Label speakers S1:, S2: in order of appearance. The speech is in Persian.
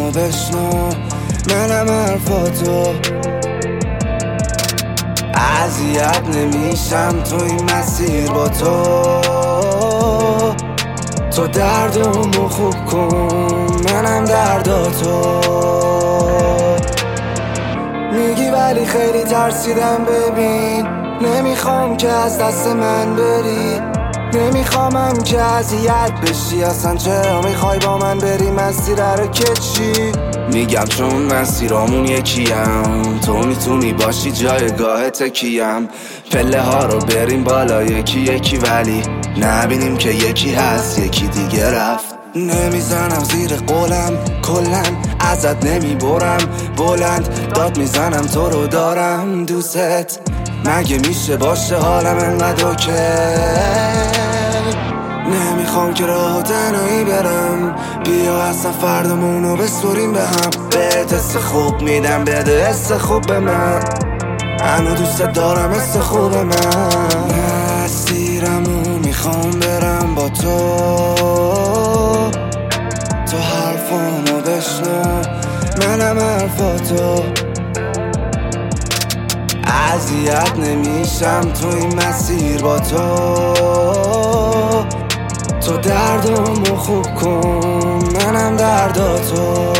S1: حرفامو بشنو، منم حرفاتو. اذیت نمیشم تو این مسیر با تو دردمو خوب کن، منم درداتو. میگی ولی خیلی ترسیدم، ببین نمیخوام که از دست من بری، نمیخوامم که اذیت بشی. اصلا چرا میخوای با من بری مسیر رو که چی؟ میگم چون مسیرامون یکیم، تو میتونی باشی جایگاه تکیم. پله ها رو بریم بالا یکی یکی، ولی نبینیم که یکی هست یکی دیگه رفت. نمیزنم زیر قولم، کلن ازت نمیبرم بلند، داد میزنم تو رو دارم دوست. مگه میشه باشه حالم انقدر اوکی؟ نمیخوام که راه تنهایی برم، بیا اصلا فردامونو بسپریم به هم. بهت حس خوب میدم، بده حس خوب به من، هنو دوست دارم حس خوب من. مسیرمو میخوام برم با تو حرفامو بشنو، منم حرفاتو. اذیت نمیشم تو این مسیر با تو دردمو خوب کن، منم درداتو.